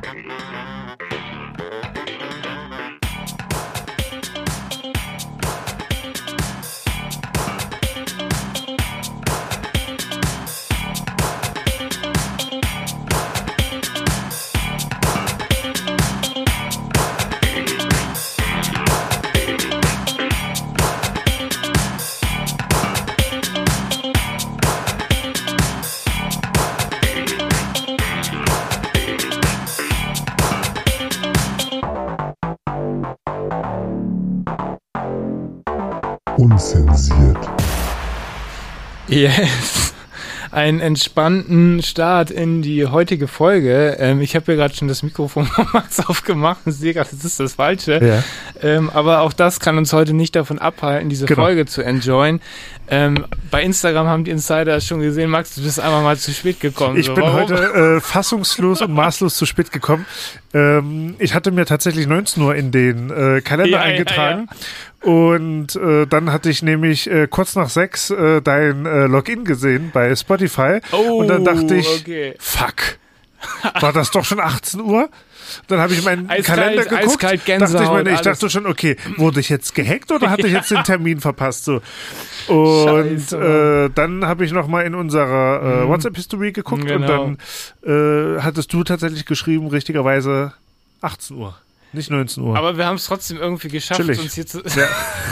Unzensiert. Yes. Einen entspannten Start in die heutige Folge. Ich habe hier gerade schon das Mikrofon von Max aufgemacht und sehe gerade, das ist das Falsche. Ja. Aber auch das kann uns heute nicht davon abhalten, diese Folge zu enjoyen. Bei Instagram haben die Insider schon gesehen, Max, du bist einfach mal zu spät gekommen. Ich bin heute fassungslos und maßlos zu spät gekommen. Ich hatte mir tatsächlich 19 Uhr in den Kalender eingetragen. Ja. Und dann hatte ich nämlich kurz nach 6 dein Login gesehen bei Spotify. Oh, und dann dachte ich, okay. Fuck, war das doch schon 18 Uhr? Dann habe ich meinen Kalender geguckt, eiskalt Gänsehaut, ich dachte schon, okay, wurde ich jetzt gehackt oder hatte ich jetzt den Termin verpasst? So. Und dann habe ich nochmal in unserer WhatsApp-History geguckt und dann hattest du tatsächlich geschrieben, richtigerweise 18 Uhr. Nicht 19 Uhr. Aber wir haben es trotzdem irgendwie geschafft, uns hier zu... Ja.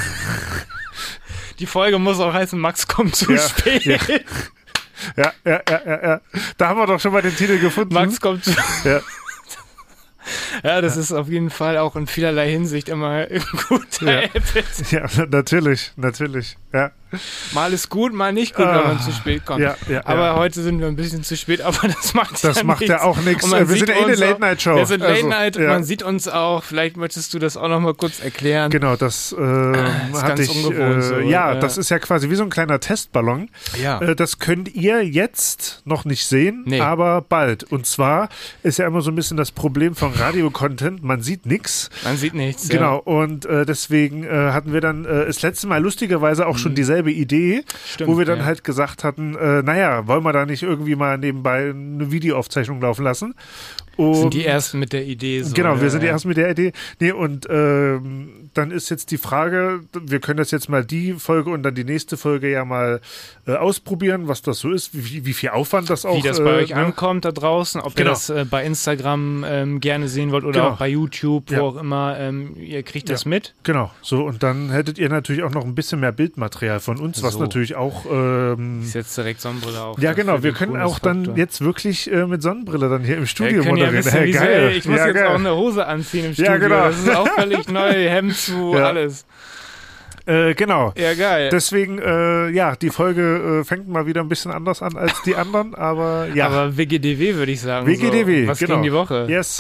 Die Folge muss auch heißen, Max kommt zu spät. Ja. Ja. Da haben wir doch schon mal den Titel gefunden. Max kommt zu... Ja. Ja, das ist auf jeden Fall auch in vielerlei Hinsicht immer gut. Ja, natürlich. Ja. Mal ist gut, mal nicht gut, wenn man zu spät kommt. Ja, aber heute sind wir ein bisschen zu spät, aber das macht ja auch nichts. Wir sind ja eine Late-Night-Show. Wir sind Late-Night, man sieht uns auch. Vielleicht möchtest du das auch noch mal kurz erklären. Genau, das hatte ich. Ungewohnt, so. Das ist ja quasi wie so ein kleiner Testballon. Ja. Das könnt ihr jetzt noch nicht sehen, aber bald. Und zwar ist ja immer so ein bisschen das Problem von Radio-Content, man sieht nichts. Man sieht nichts, Genau, und deswegen hatten wir dann das letzte Mal lustigerweise auch schon dieselbe Idee, wo wir dann halt gesagt hatten, wollen wir da nicht irgendwie mal nebenbei eine Videoaufzeichnung laufen lassen? Und sind die Ersten mit der Idee. So, genau, wir sind die Ersten mit der Idee. Nee, und dann ist jetzt die Frage, wir können das jetzt mal die Folge und dann die nächste Folge ja mal ausprobieren, was das so ist, wie viel Aufwand das auch... Wie das bei euch ankommt da draußen, ob ihr das bei Instagram gerne sehen wollt oder auch bei YouTube, wo auch immer, ihr kriegt das mit. Genau, so und dann hättet ihr natürlich auch noch ein bisschen mehr Bildmaterial von uns, was natürlich auch... ist jetzt direkt Sonnenbrille auf. Ja, genau, wir können auch dann jetzt wirklich mit Sonnenbrille dann hier im Studio moderieren. Hey, geil. Ich muss jetzt auch eine Hose anziehen im Studio. Ja, genau. Das ist auch völlig neu, Hemd zu, alles. Genau. Ja, geil. Deswegen, die Folge fängt mal wieder ein bisschen anders an als die anderen, aber ja. Aber WGDW würde ich sagen. WGDW, so. Was ging die Woche? Yes.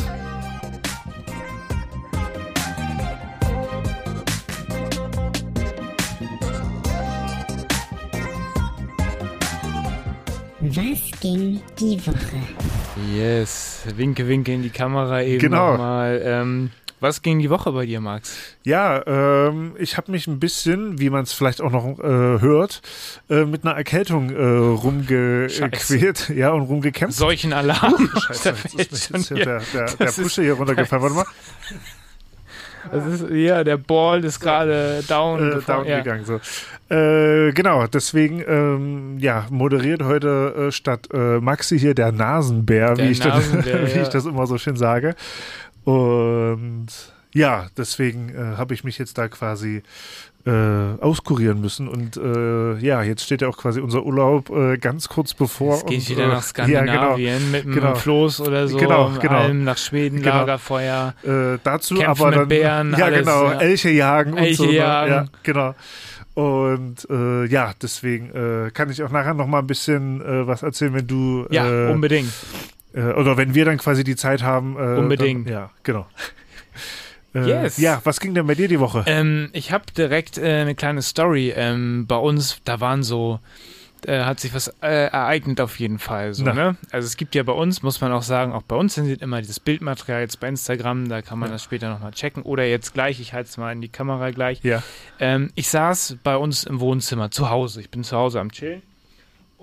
Was ging die Woche? Yes, winke in die Kamera eben nochmal. Was ging die Woche bei dir, Max? Ja, ich habe mich ein bisschen, wie man es vielleicht auch noch hört, mit einer Erkältung rumgequält und rumgekämpft. Solchen Alarm. Scheiße, jetzt ist der Pusher hier runtergefallen. Warte mal. Das ist, der Ball ist gerade down gegangen. So. Genau, deswegen moderiert heute statt Maxi hier der Nasenbär, wie ich das immer so schön sage. Und ja, deswegen habe ich mich jetzt da quasi auskurieren müssen und jetzt steht ja auch quasi unser Urlaub ganz kurz bevor. Es geht wieder nach Skandinavien mit einem Floß oder so, Alm nach Schweden, Lagerfeuer, dazu Kämpfen aber mit dann Bären, alles, Elche jagen und so. Jagen. Ja, genau. Und deswegen kann ich auch nachher noch mal ein bisschen was erzählen, wenn du unbedingt. Oder wenn wir dann quasi die Zeit haben. Unbedingt. Dann, genau. Yes. Ja, was ging denn bei dir die Woche? Ich habe direkt eine kleine Story. Bei uns, da waren so, hat sich was ereignet auf jeden Fall. So, ne? Also es gibt ja bei uns, muss man auch sagen, auch bei uns sind immer dieses Bildmaterial jetzt bei Instagram, da kann man das später nochmal checken. Oder jetzt gleich, ich halte es mal in die Kamera gleich. Ja. Ich saß bei uns im Wohnzimmer, zu Hause. Ich bin zu Hause am Chillen.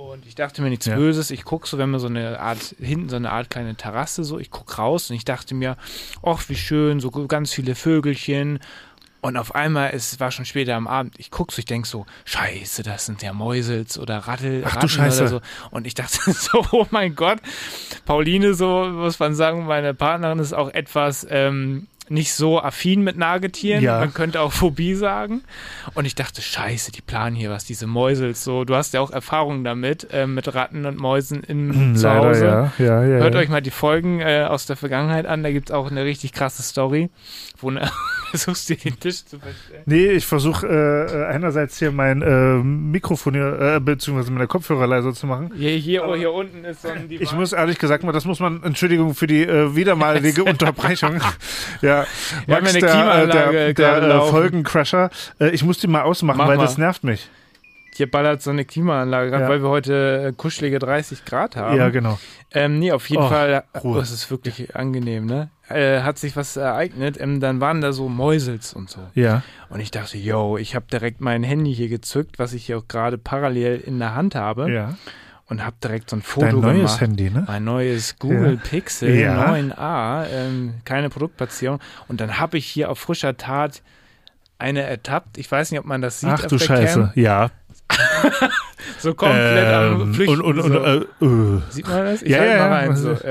Und ich dachte mir nichts Böses. Ich gucke so, wenn man so eine Art, hinten so eine Art kleine Terrasse so, ich gucke raus und ich dachte mir, ach, wie schön, so ganz viele Vögelchen. Und auf einmal, es war schon später am Abend, ich gucke so, ich denke so, scheiße, das sind ja Mäusels oder Ratten oder so. Und ich dachte so, oh mein Gott, Pauline, so muss man sagen, meine Partnerin ist auch etwas nicht so affin mit Nagetieren. Ja. Man könnte auch Phobie sagen. Und ich dachte, scheiße, die planen hier was, diese Mäusels so. Du hast ja auch Erfahrungen damit, mit Ratten und Mäusen zu Hause. Ja, Hört euch mal die Folgen aus der Vergangenheit an, da gibt es auch eine richtig krasse Story, wo versuchst du den Tisch zu verstellen? Nee, ich versuche einerseits hier mein Mikrofon beziehungsweise meine Kopfhörer leiser zu machen. Hier unten ist so ein Divan. Ich muss ehrlich gesagt mal, das muss man, Entschuldigung für die wiedermalige Unterbrechung. Ja, Max, der Folgencrasher. Ich muss die mal ausmachen, weil das nervt mich. Hier ballert so eine Klimaanlage, gerade weil wir heute kuschelige 30 Grad haben. Ja, genau. Nee, auf jeden Fall, es ist wirklich angenehm, ne? Hat sich was ereignet, dann waren da so Mäusels und so. Ja. Und ich dachte, ich habe direkt mein Handy hier gezückt, was ich hier auch gerade parallel in der Hand habe. Ja. Und habe direkt so ein Foto gemacht. Dein neues Handy, ne? Mein neues Google Pixel 9a, keine Produktplatzierung. Und dann habe ich hier auf frischer Tat eine ertappt. Ich weiß nicht, ob man das sieht. Ach du Scheiße, ja. So komplett am Flüchten. Sieht man das? Ich halte mal rein. So.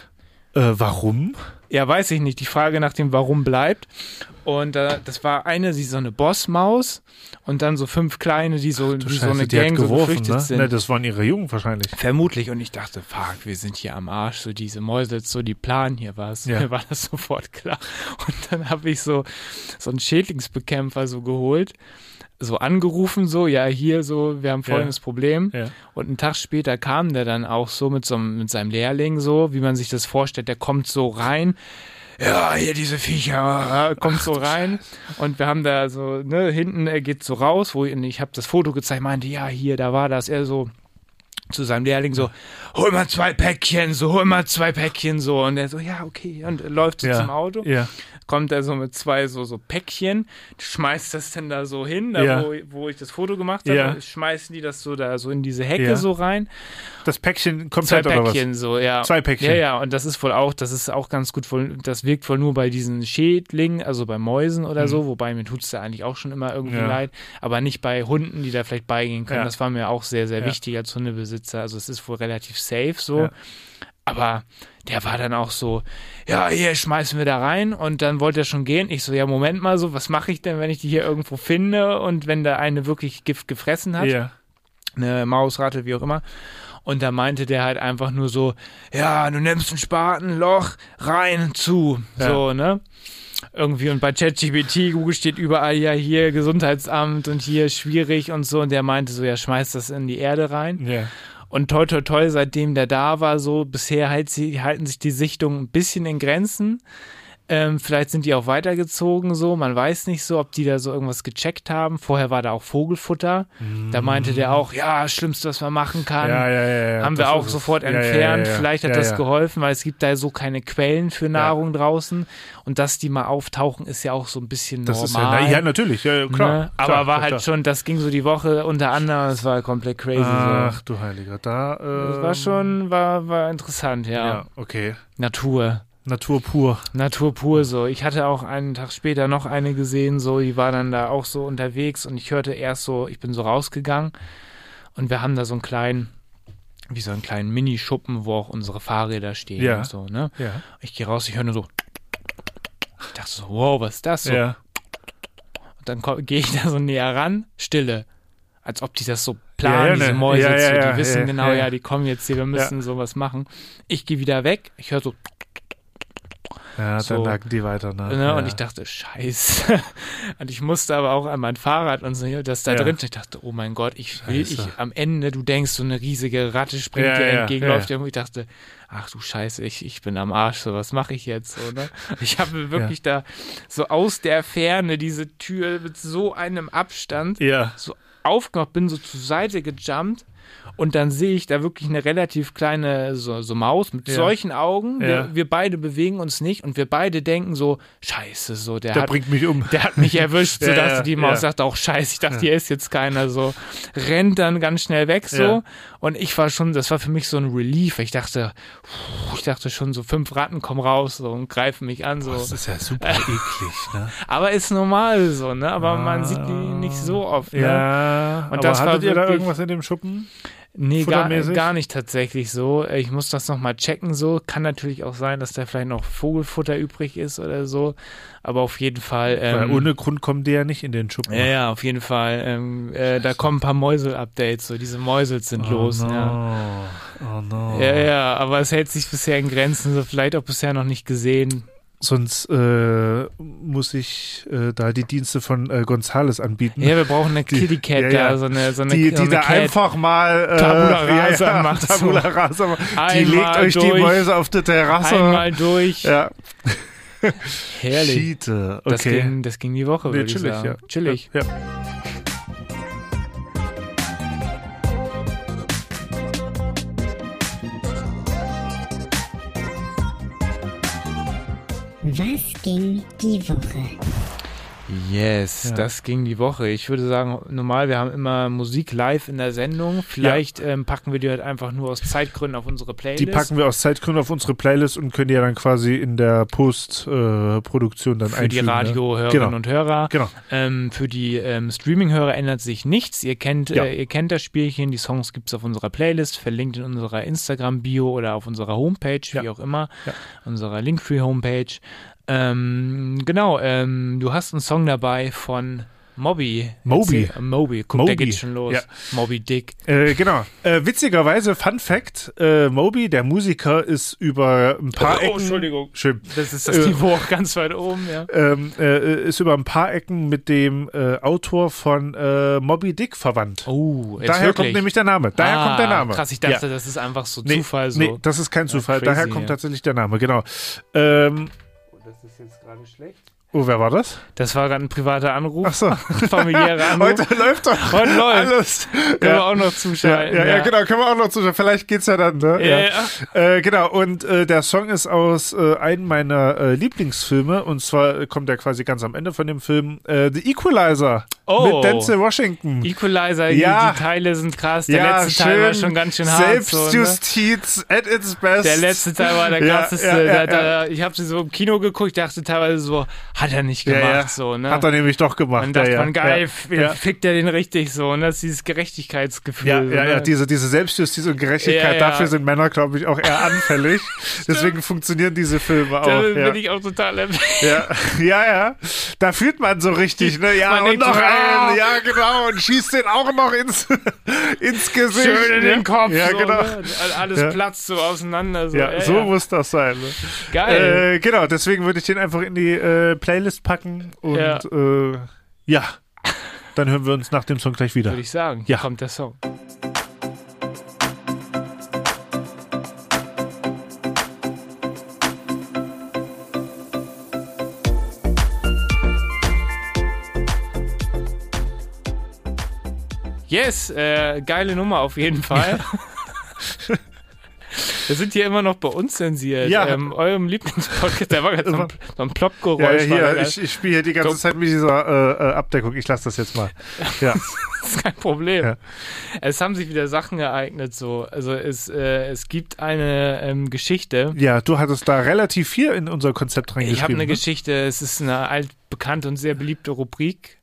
Warum? Ja, weiß ich nicht. Die Frage nach dem Warum bleibt. Und das war so eine Bossmaus und dann so 5 kleine, die so eine Gang so geflüchtet sind. Ne, das waren ihre Jungen wahrscheinlich. Vermutlich. Und ich dachte, fuck, wir sind hier am Arsch. So diese Mäuse, so die planen hier was. Ja. Mir war das sofort klar. Und dann habe ich so einen Schädlingsbekämpfer so geholt. So angerufen, so, ja, hier so, wir haben folgendes Problem. Ja. Und einen Tag später kam der dann auch so mit seinem Lehrling so, wie man sich das vorstellt, der kommt so rein. Ja, hier diese Viecher, kommt so rein. Und wir haben da so, ne, hinten, er geht so raus, ich habe das Foto gezeigt, meinte, ja, hier, da war das, er so zu seinem Lehrling so, hol mal 2 Päckchen, so. Und er so, ja, okay. Und läuft so zum Auto. Ja. Kommt er so mit 2 so Päckchen, schmeißt das dann da so hin, wo ich das Foto gemacht habe, schmeißen die das so da so in diese Hecke so rein. Das Päckchen komplett oder was? 2 Päckchen so, ja. 2 Päckchen. Ja, und das ist auch ganz gut, das wirkt wohl nur bei diesen Schädlingen, also bei Mäusen oder so, wobei mir tut es da eigentlich auch schon immer irgendwie leid, aber nicht bei Hunden, die da vielleicht beigehen können. Das war mir auch sehr, sehr wichtig als Hundebesitzer, also es ist wohl relativ safe so. Ja. Aber der war dann auch so, ja, hier schmeißen wir da rein und dann wollte er schon gehen. Ich so, ja, Moment mal so, was mache ich denn, wenn ich die hier irgendwo finde und wenn da eine wirklich Gift gefressen hat? Ja. Eine Maus, Ratte, wie auch immer. Und da meinte der halt einfach nur so, ja, du nimmst ein Spatenloch, rein, zu, so, ne? Irgendwie und bei ChatGPT, Google steht überall ja hier Gesundheitsamt und hier schwierig und so und der meinte so, ja, schmeiß das in die Erde rein. Ja. Und toi, toi, toi, seitdem der da war, so bisher halten sich die Sichtungen ein bisschen in Grenzen. Vielleicht sind die auch weitergezogen so, man weiß nicht so, ob die da so irgendwas gecheckt haben. Vorher war da auch Vogelfutter. Da meinte der auch, ja, das Schlimmste, was man machen kann. Ja. Haben wir auch sofort entfernt. Vielleicht hat das geholfen, weil es gibt da so keine Quellen für Nahrung draußen. Und dass die mal auftauchen, ist ja auch so ein bisschen normal. Ist ja, natürlich, ja, klar. Ne? Aber klar, war halt schon, das ging so die Woche unter anderem, es war komplett crazy. Ach du Heiliger, da... das war schon, war interessant, ja. Ja, okay. Natur pur so. Ich hatte auch einen Tag später noch eine gesehen, so, die war dann da auch so unterwegs und ich hörte erst so, ich bin so rausgegangen und wir haben da so einen kleinen Minischuppen, wo auch unsere Fahrräder stehen und so, ne? Ja. Ich gehe raus, ich höre nur so, ich dachte so, wow, was ist das so? Ja. Und dann gehe ich da so näher ran, Stille. Als ob die das so planen, diese Mäuse, die wissen genau, die kommen jetzt hier, wir müssen sowas machen. Ich gehe wieder weg, ich höre so, ja, dann lagen die weiter, ne? Ja. Und ich dachte, scheiße. Und ich musste aber auch an mein Fahrrad und so, das da drin. Ich dachte, oh mein Gott, am Ende, du denkst, so eine riesige Ratte springt dir entgegen, läuft dir. Und ich dachte, ach du Scheiße, ich bin am Arsch, so, was mache ich jetzt? So, ne? Ich habe wirklich da so aus der Ferne diese Tür mit so einem Abstand so aufgemacht, bin so zur Seite gejumpt Und dann sehe ich da wirklich eine relativ kleine so Maus mit solchen Augen. Wir beide bewegen uns nicht und wir beide denken so, scheiße, so der bringt mich um. Der hat mich erwischt, sodass die Maus sagt auch, scheiße, ich dachte, hier ist jetzt keiner, so. Rennt dann ganz schnell weg, so. Ja. Und das war für mich so ein Relief. Ich dachte schon so 5 Ratten kommen raus so, und greifen mich an, so. Das ist ja super eklig, ne? Aber ist normal so, ne? Aber man sieht die nicht so oft, ne? Ja, und aber das hattet ihr da irgendwas in dem Schuppen? Nee, gar nicht tatsächlich so. Ich muss das nochmal checken so. Kann natürlich auch sein, dass da vielleicht noch Vogelfutter übrig ist oder so. Aber auf jeden Fall. Weil ohne Grund kommen die ja nicht in den Schuppen. Ja, auf jeden Fall. Da kommen ein paar Mäusel-Updates. So. Diese Mäusel sind los. No. Ja. Oh no. Ja, aber es hält sich bisher in Grenzen. So vielleicht auch bisher noch nicht gesehen. Sonst muss ich da die Dienste von Gonzales anbieten. Ja, wir brauchen eine Kitty Cat da, so eine die da Cat. Einfach mal Tabula Rasa macht. Tabula Rasa. Die legt euch die Mäuse auf die Terrasse. Einmal durch. Ja. Herrlich. Schiete. Okay. Das ging die Woche, würde ich sagen. Ja. Chillig. Ja. Was ging die Woche? Yes, das ging die Woche. Ich würde sagen, normal, wir haben immer Musik live in der Sendung. Vielleicht packen wir die halt einfach nur aus Zeitgründen auf unsere Playlist. Die packen wir aus Zeitgründen auf unsere Playlist und können die ja dann quasi in der Postproduktion dann einfügen. Für die Radiohörerinnen und Hörer. Genau. Für die Streaming-Hörer ändert sich nichts. Ihr kennt das Spielchen. Die Songs gibt es auf unserer Playlist, verlinkt in unserer Instagram-Bio oder auf unserer Homepage, wie auch immer. Ja. Unserer Linktree-Homepage. Genau, du hast einen Song dabei von Moby. Guck, der geht schon los. Ja. Moby Dick. Genau. Witzigerweise, Fun Fact, Moby, der Musiker, ist über ein paar Ecken... Entschuldigung. Schön. Das ist das Niveau auch ganz weit oben, ja. Ist über ein paar Ecken mit dem Autor von Moby Dick verwandt. Oh, jetzt Daher wirklich? Kommt nämlich der Name. Kommt der Name. Krass, ich dachte, das ist einfach so Zufall. So. Nee, das ist kein Zufall. Crazy, Daher kommt tatsächlich der Name, genau. Das ist jetzt gerade schlecht. Oh, wer war das? Das war gerade ein privater Anruf. Ach so. Familiärer Anruf. Heute läuft doch alles. Können wir auch noch zuschalten. Ja, genau, können wir auch noch zuschalten. Vielleicht geht's ja dann, ne? Ja. Genau, und der Song ist aus einem meiner Lieblingsfilme, und zwar kommt der quasi ganz am Ende von dem Film, The Equalizer. Mit Denzel Washington. Equalizer, die Teile sind krass. Der letzte Teil war schon ganz schön hart. Selbstjustiz so, ne? At its best. Der letzte Teil war der krasseste. Ich habe sie so im Kino geguckt, ich dachte teilweise so, hat er nicht gemacht. So, ne? Hat er nämlich doch gemacht. Und dachte man, geil, fickt er den richtig so. Ne? Das ist dieses Gerechtigkeitsgefühl. Ja, diese Selbstjustiz und Gerechtigkeit, dafür sind Männer, glaube ich, auch eher anfällig. Deswegen funktionieren diese Filme auch. Da bin ich auch total happy. Ja. Da fühlt man so richtig, ne? Ja, und noch einen. Ja, genau. Und schießt den auch noch ins Gesicht. Schön in den Kopf. Ja, so, genau. Ne? Alles platzt so auseinander. So. Ja, so muss das sein. Ne? Geil. Genau, deswegen würde ich den einfach in die Playlist packen. Und dann hören wir uns nach dem Song gleich wieder. Würde ich sagen. Hier kommt der Song. Yes, geile Nummer auf jeden Fall. Wir sind hier immer noch bei uns zensiert. Eurem Lieblingspodcast, der war gerade so ein Plopp-Geräusch. Ja, ich spiele hier die ganze Zeit mit dieser Abdeckung. Ich lasse das jetzt mal. Ja. Das ist kein Problem. Ja. Es haben sich wieder Sachen ereignet. So. Also es gibt eine Geschichte. Ja, du hattest da relativ viel in unser Konzept reingeschrieben. Ich habe eine Geschichte. Es ist eine altbekannte und sehr beliebte Rubrik.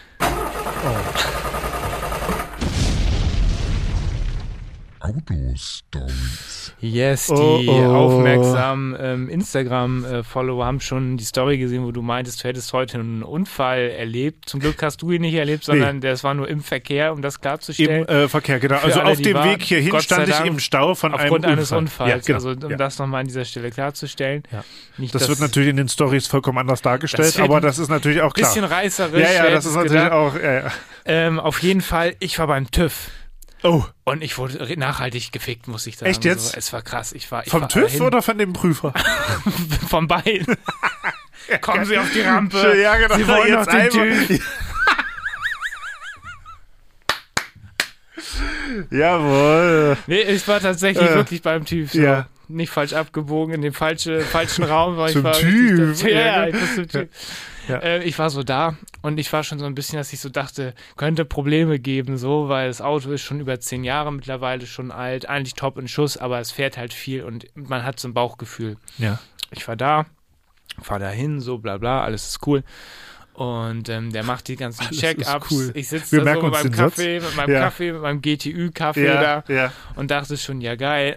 Autostories. Yes, die aufmerksamen Instagram-Follower haben schon die Story gesehen, wo du meintest, du hättest heute einen Unfall erlebt. Zum Glück hast du ihn nicht erlebt, sondern das war nur im Verkehr, um das klarzustellen. Im Verkehr, genau. Also alle, auf dem Weg hierhin stand ich im Stau von aufgrund einem eines Unfalls. Ja, genau. Also um das nochmal an dieser Stelle klarzustellen. Ja. Nicht, das wird natürlich in den Stories vollkommen anders dargestellt, aber das ist natürlich auch klar. Bisschen reißerisch. Ja, das ist natürlich auch. Auf jeden Fall, ich war beim TÜV. Oh. Und ich wurde nachhaltig gefickt, muss ich sagen. Echt jetzt? So, es war krass. Vom TÜV oder von dem Prüfer? Von beiden. Kommen Sie auf die Rampe. Ja, genau. Sie wollen noch den TÜV. Jawohl. Nee, ich war tatsächlich wirklich beim TÜV. So. Ja. Nicht falsch abgebogen, in dem falschen Raum. Weil zum ich war TÜV? Ja, ich muss zum TÜV. Ja. Ich war so da und ich war schon so ein bisschen, dass ich so dachte, könnte Probleme geben, so, weil das Auto ist schon über 10 Jahre mittlerweile, schon alt, eigentlich top in Schuss, aber es fährt halt viel und man hat so ein Bauchgefühl. Ja. Ich war da, fahr da hin, so bla bla, alles ist cool. Und der macht die ganzen Check-ups. Cool. Ich sitze da so mit meinem Kaffee, mit meinem GTÜ-Kaffee da und dachte schon, ja geil.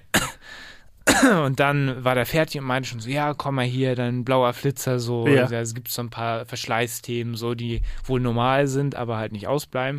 Und dann war der fertig und meinte schon so, ja, komm mal hier, dann blauer Flitzer, so. Ja. Also, es gibt so ein paar Verschleißthemen, so, die wohl normal sind, aber halt nicht ausbleiben.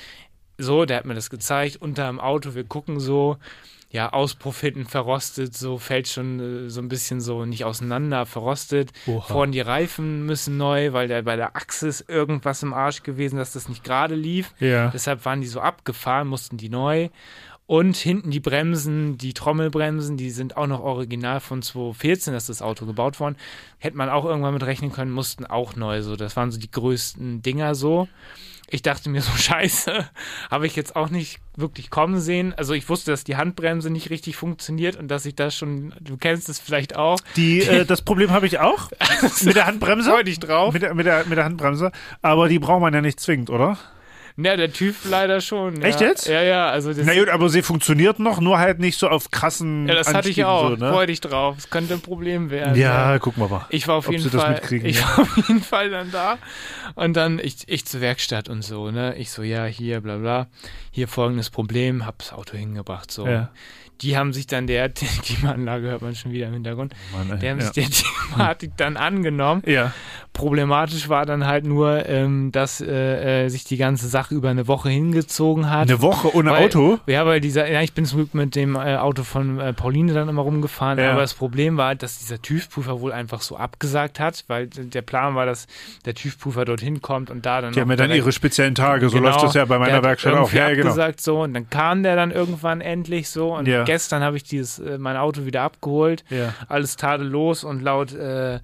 So, der hat mir das gezeigt, unterm Auto, wir gucken so, ja, Auspuff hinten verrostet, so, fällt schon so ein bisschen so nicht auseinander, verrostet. Oha. Vorne die Reifen müssen neu, weil bei der Achse ist irgendwas im Arsch gewesen, dass das nicht gerade lief. Ja. Deshalb waren die so abgefahren, mussten die neu. Und hinten die Bremsen, die Trommelbremsen, die sind auch noch original von 2014, ist das Auto gebaut worden. Hätte man auch irgendwann mit rechnen können, mussten auch neu so. Das waren so die größten Dinger so. Ich dachte mir so, scheiße, habe ich jetzt auch nicht wirklich kommen sehen. Also ich wusste, dass die Handbremse nicht richtig funktioniert und dass ich das schon, du kennst es vielleicht auch. Das Problem habe ich auch mit der Handbremse. Freu dich drauf. Mit der Handbremse, aber die braucht man ja nicht zwingend, oder? Ja, der TÜV leider schon. Echt jetzt? Ja. Also na gut, aber sie funktioniert noch, nur halt nicht so auf krassen Ja, das hatte ich auch. So, ne? Freu dich drauf. Es könnte ein Problem werden. Ja, gucken wir mal. Ich war auf jeden Fall. Ich war auf jeden Fall dann da. Und dann ich zur Werkstatt und so, ne? Ich so, ja, hier, bla bla. Hier folgendes Problem, hab das Auto hingebracht, so. Ja. Die haben sich dann die Klimaanlage hört man schon wieder im Hintergrund. Mann, die haben sich der Thematik dann angenommen. Ja. Problematisch war dann halt nur, dass sich die ganze Sache über eine Woche hingezogen hat. Eine Woche ohne Auto? Ja, weil ich bin mit dem Auto von Pauline dann immer rumgefahren, aber das Problem war, dass dieser TÜV-Prüfer wohl einfach so abgesagt hat, weil der Plan war, dass der TÜV-Prüfer dorthin kommt und da dann die haben ja dann ihre speziellen Tage, so läuft das ja bei meiner Werkstatt auch. Ja, genau. Abgesagt so und dann kam der dann irgendwann endlich so und gestern habe ich mein Auto wieder abgeholt, alles tadellos und laut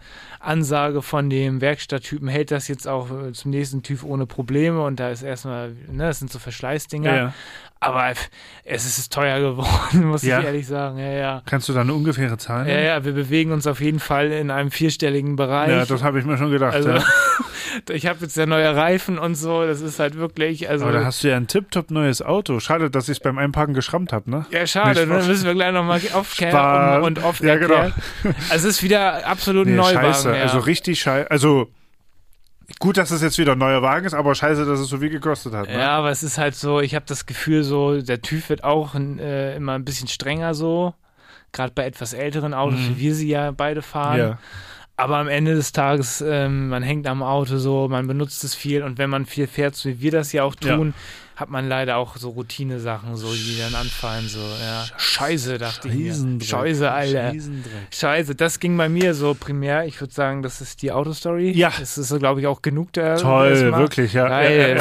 Ansage von dem Werkstatttypen hält das jetzt auch zum nächsten TÜV ohne Probleme und da ist erstmal, das sind so Verschleißdinger. Ja. Aber es ist teuer geworden, muss ich ehrlich sagen. Ja. Kannst du da eine ungefähre Zahl nennen? Ja, wir bewegen uns auf jeden Fall in einem 4-stelligen Bereich. Ja, das habe ich mir schon gedacht. Also, ich habe jetzt ja neue Reifen und so, das ist halt wirklich... Also, aber da hast du ja ein tipptopp neues Auto. Schade, dass ich es beim Einparken geschrammt habe, ne? Ja, schade, dann müssen wir gleich nochmal aufklären und aufklären. Ja, genau. Also es ist wieder absolut ein Neuwagen. Scheiße, also richtig scheiße. Also... Gut, dass es jetzt wieder ein neuer Wagen ist, aber scheiße, dass es so viel gekostet hat. Ne? Ja, aber es ist halt so, ich habe das Gefühl so, der TÜV wird auch immer ein bisschen strenger so, gerade bei etwas älteren Autos, wie wir sie ja beide fahren. Ja. Aber am Ende des Tages, man hängt am Auto so, man benutzt es viel und wenn man viel fährt, so wie wir das ja auch tun, hat man leider auch so Routine-Sachen, so, die dann anfallen, so, ja. Scheiße, dachte ich mir. Scheiße, Alter. Scheiße, das ging bei mir so primär. Ich würde sagen, das ist die Autostory. Ja. Das ist, glaube ich, auch genug da. Toll, wirklich, ja. Geil.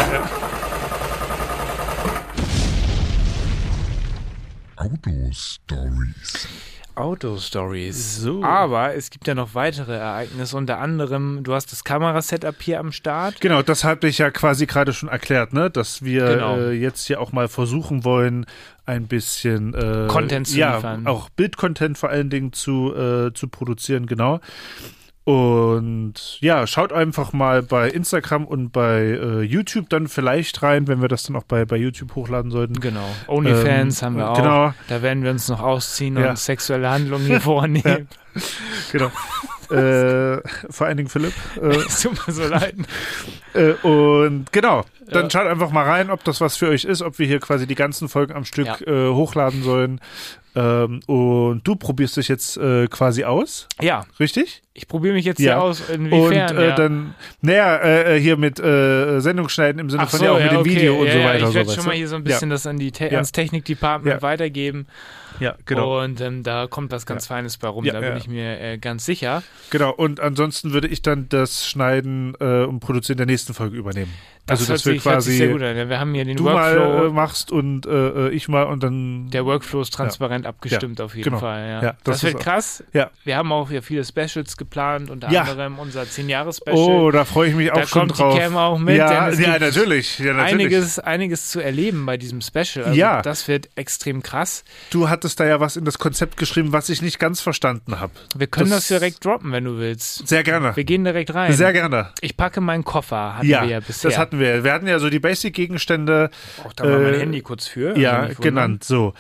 Autostories. So. Aber es gibt ja noch weitere Ereignisse, unter anderem, du hast das Kamerasetup hier am Start. Genau, das hatte ich ja quasi gerade schon erklärt, ne? Dass wir jetzt hier auch mal versuchen wollen, ein bisschen Content zu liefern. Ja, auch Bildcontent vor allen Dingen zu produzieren, genau. Und ja, schaut einfach mal bei Instagram und bei YouTube dann vielleicht rein, wenn wir das dann auch bei YouTube hochladen sollten. Genau. OnlyFans haben wir auch. Genau. Da werden wir uns noch ausziehen und sexuelle Handlungen hier vornehmen. Ja. Genau. Vor allen Dingen Philipp. Es tut mir so leid. Und genau, dann schaut einfach mal rein, ob das was für euch ist, ob wir hier quasi die ganzen Folgen am Stück hochladen sollen. Und du probierst dich jetzt quasi aus. Ja. Richtig? Ich probiere mich jetzt hier aus. Inwiefern? Und dann, hier mit Sendung schneiden im Sinne von auch mit dem Video und so weiter. Ich werde schon mal hier so ein bisschen das ans Technikdepartment weitergeben. Ja, genau. Und da kommt was ganz Feines bei rum, da bin ich mir ganz sicher. Genau, und ansonsten würde ich dann das Schneiden und Produzieren der nächsten Folge übernehmen. Das hört sich sehr gut an. Wir haben hier den Workflow. Mal machst und ich mal und dann... Der Workflow ist transparent anscheinend abgestimmt auf jeden Fall. Ja. Ja, das wird krass. Ja. Wir haben auch viele Specials geplant, unter anderem unser 10-Jahres-Special. Oh, da freue ich mich auch schon drauf. Da kommt die Cam auch mit. Ja, natürlich. Einiges zu erleben bei diesem Special. Also das wird extrem krass. Du hattest da ja was in das Konzept geschrieben, was ich nicht ganz verstanden habe. Wir können das direkt droppen, wenn du willst. Sehr gerne. Wir gehen direkt rein. Sehr gerne. Ich packe meinen Koffer, hatten wir ja bisher. Das hatten wir. Wir hatten ja so die Basic-Gegenstände. Auch da mal mein Handy kurz für. Ja, genannt. So.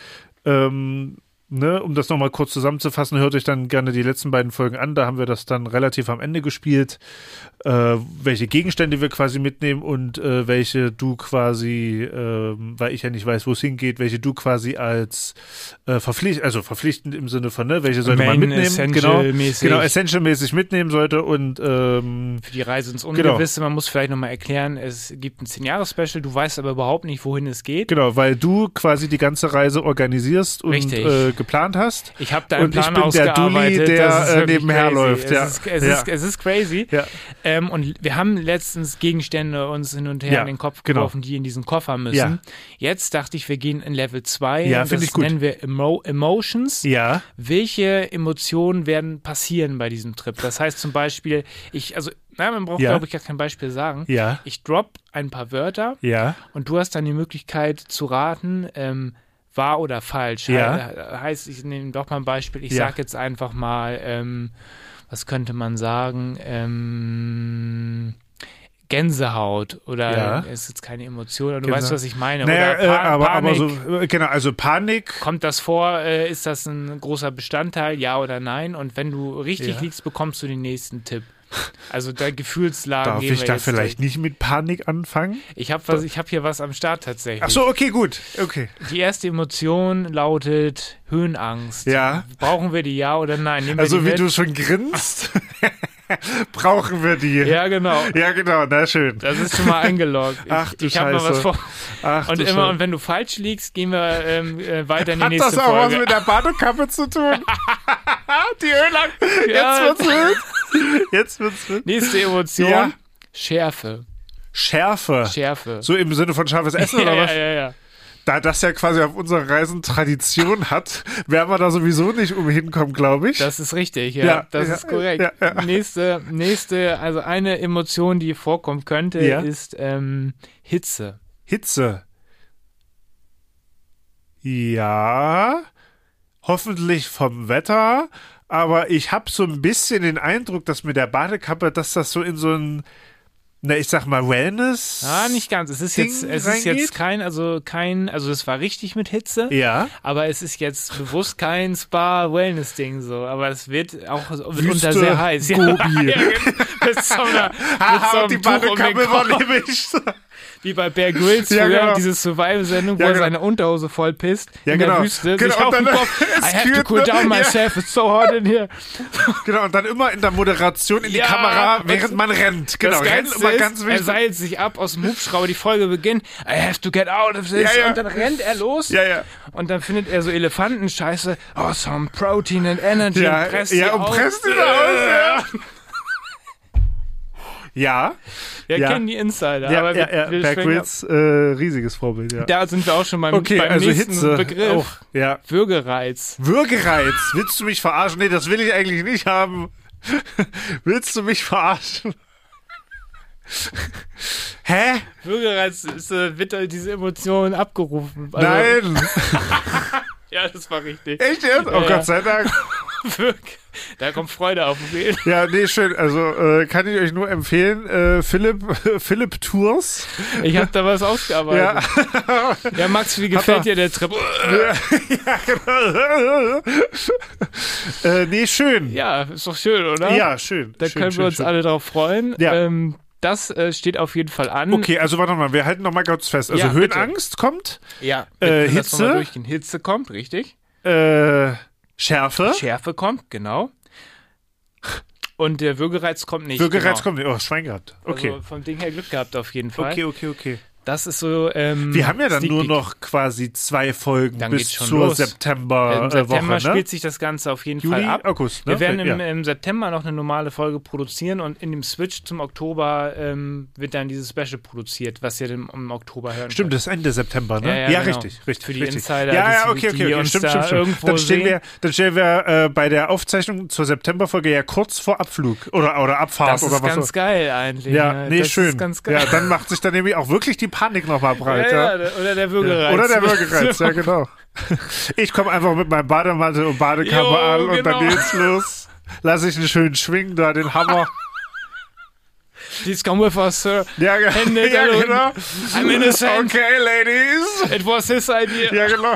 Um das nochmal kurz zusammenzufassen, hört euch dann gerne die letzten beiden Folgen an. Da haben wir das dann relativ am Ende gespielt, welche Gegenstände wir quasi mitnehmen und welche du quasi, weil ich ja nicht weiß, wo es hingeht, welche du quasi als verpflichtend im Sinne von, ne, welche sollte man mitnehmen. Genau, Essential-mäßig mitnehmen sollte und für die Reise ins Ungewisse, man muss vielleicht nochmal erklären, es gibt ein 10-Jahres-Special, du weißt aber überhaupt nicht, wohin es geht. Genau, weil du quasi die ganze Reise organisierst und geplant hast. Ich habe da einen Plan ausgearbeitet. Und ich bin der Dulli, der nebenher läuft. Es ist crazy. Ja. Und wir haben letztens Gegenstände uns hin und her in den Kopf geworfen, die in diesen Koffer müssen. Ja. Jetzt dachte ich, wir gehen in Level 2. Ja, finde ich gut. Das nennen wir Emotions. Ja. Welche Emotionen werden passieren bei diesem Trip? Das heißt zum Beispiel, man braucht, glaube ich, gar kein Beispiel sagen. Ja. Ich drop ein paar Wörter und du hast dann die Möglichkeit zu raten, wahr oder falsch. Heißt, ich nehme doch mal ein Beispiel. Ich sage jetzt einfach mal, was könnte man sagen? Gänsehaut oder ist jetzt keine Emotion, aber du weißt, was ich meine. Naja, oder Panik. Also Panik. Kommt das vor? Ist das ein großer Bestandteil? Ja oder nein? Und wenn du richtig liegst, bekommst du den nächsten Tipp. Also da Gefühlslagen. Darf ich da vielleicht nicht mit Panik anfangen? Ich hab hier was am Start tatsächlich. Ach so, okay, gut. Okay. Die erste Emotion lautet Höhenangst. Ja. Brauchen wir die ja oder nein? Also wie du schon grinst, brauchen wir die. Ja, genau. Ja, genau, na schön. Das ist schon mal eingeloggt. Ich habe mal was vor. Und wenn du falsch liegst, gehen wir weiter in die nächste Folge. Hat das auch was mit der Badekappe zu tun? Die Höhenangst. Ja. Jetzt wird's wild. Jetzt wird's wild. Nächste Emotion. Schärfe. So im Sinne von scharfes Essen oder was? Ja. Da das ja quasi auf unseren Reisen Tradition hat, werden wir da sowieso nicht umhinkommen, glaube ich. Das ist richtig, das ist korrekt. Ja. Nächste, also eine Emotion, die vorkommen könnte, ist Hitze. Hitze. Ja, hoffentlich vom Wetter, aber ich habe so ein bisschen den Eindruck, dass mit der Badekappe, dass das so in so ein, ich sag mal, Wellness. Nicht ganz. Es ist jetzt kein, also es war richtig mit Hitze. Ja. Aber es ist jetzt bewusst kein Spa-Wellness-Ding so. Aber es wird auch Wüste, sehr heiß. Gobi. Mit so und die Badekappe war nämlich wie bei Bear Grylls früher, diese Survival-Sendung, wo er seine Unterhose voll pisst in der Wüste. Genau. Sich auf den Kopf, I have to cool down myself, it's so hot in here. Genau, und dann immer in der Moderation in die Kamera, während man rennt. Genau, rennt immer ganz wichtig. Er seilt sich ab aus dem Hubschrauber, die Folge beginnt, I have to get out of this. Und dann rennt er los. Und dann findet er so Elefantenscheiße. Oh, some protein and energy. Und presst die aus. Ja. Wir kennen die Insider. Aber Bear Grylls, riesiges Vorbild, Da sind wir auch schon beim also nächsten Hitze Begriff. Auch, Würgereiz. Willst du mich verarschen? Nee, das will ich eigentlich nicht haben. Willst du mich verarschen? Hä? Würgereiz wird diese Emotion abgerufen. Also, nein! Ja, das war richtig. Echt jetzt? Oh Gott sei Dank. Da kommt Freude auf den Bild. Ja, nee, schön. Also kann ich euch nur empfehlen. Philipp Tours. Ich habe da was ausgearbeitet. Ja, Max, wie gefällt dir der Trip? Ja, genau. Nee, schön. Ja, ist doch schön, oder? Ja, schön. Da können wir uns alle drauf freuen. Ja. Das steht auf jeden Fall an. Okay, also warte mal, wir halten noch mal kurz fest. Also Höhenangst kommt. Ja, Hitze. Hitze kommt, richtig. Schärfe kommt, genau. Und der Würgereiz kommt nicht. Würgereiz kommt nicht. Oh, Schwein gehabt. Okay. Also vom Ding her Glück gehabt auf jeden Fall. Okay. Das ist so. Wir haben ja dann nur noch quasi 2 Folgen dann bis zur September-Woche. Im September ne? spielt sich das Ganze auf jeden Juli, Fall ab. August, ne? Wir werden im September noch eine normale Folge produzieren und in dem Switch zum Oktober wird dann dieses Special produziert, was ihr dann im Oktober hören Stimmt, könnt. das ist Ende September, ne? Ja, genau. richtig. Für die richtig. Insider. Ja, okay. Stimmt. Dann stehen wir bei der Aufzeichnung zur Septemberfolge ja kurz vor Abflug oder Abfahrt das oder was. Das ist ganz geil eigentlich. Ja, nee, das schön. Ist ganz geil. Ja, dann macht sich dann nämlich auch wirklich die Panik nochmal breit. Ja, oder der Würgereiz. Oder der Würgereiz, ja genau. Ich komme einfach mit meinem Bademantel und Badekammer an und dann geht's los. Lass ich einen schönen schwingen, da den Hammer. Please come with us, sir. Ja, genau. I'm innocent. Okay, ladies. It was his idea. Ja, genau.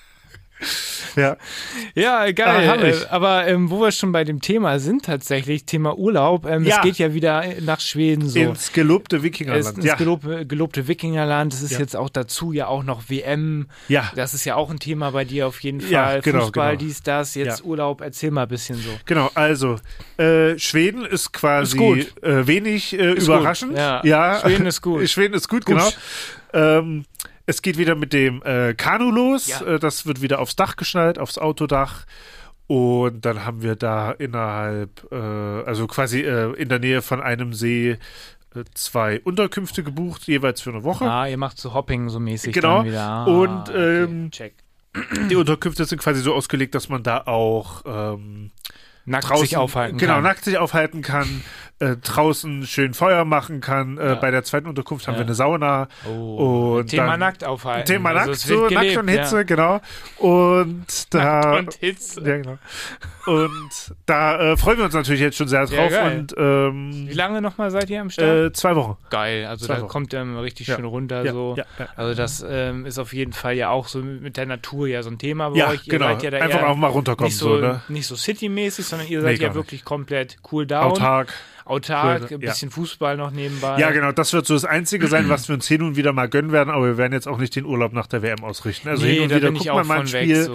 Ja, geil. Aber wo wir schon bei dem Thema sind, tatsächlich, Thema Urlaub, es geht ja wieder nach Schweden so. Ins gelobte Wikingerland. Ins gelobte Wikingerland. Es ist jetzt auch dazu ja auch noch WM. Ja. Das ist ja auch ein Thema bei dir auf jeden Fall. Ja, genau, Fußball, dies, das, jetzt Urlaub. Erzähl mal ein bisschen so. Genau, also Schweden ist quasi wenig überraschend. Gut. Ja, Schweden ist gut. Schweden ist gut, genau. Es geht wieder mit dem Kanu los. Ja. Das wird wieder aufs Dach geschnallt, aufs Autodach. Und dann haben wir da innerhalb, also quasi in der Nähe von einem See 2 Unterkünfte gebucht, jeweils für eine Woche. Ihr macht so Hopping so mäßig genau. Dann wieder. Und check. Die Unterkünfte sind quasi so ausgelegt, dass man da auch nackt sich aufhalten kann. Genau, nackt sich aufhalten kann, draußen schön Feuer machen kann. Bei der zweiten Unterkunft haben wir eine Sauna. Und Thema dann, nackt aufhalten. Thema nackt, so gelebt, Nackt und Hitze, genau. Und da, Nackt und Hitze. Ja, genau. Und da freuen wir uns natürlich jetzt schon sehr drauf. Ja, und, wie lange nochmal seid ihr am Start? 2 Wochen. Geil, also da kommt er richtig schön runter. So. Ja. Also das ist auf jeden Fall ja auch so mit der Natur ja so ein Thema bei euch. Genau. Ihr seid ja da einfach auch mal runterkommen. Nicht so citymäßig, sondern ihr seid ja wirklich komplett cool down. Autark, ein bisschen Fußball noch nebenbei. Ja, genau, das wird so das Einzige sein, was wir uns hin und wieder mal gönnen werden, aber wir werden jetzt auch nicht den Urlaub nach der WM ausrichten. Also hin und wieder guckt man mal ein Spiel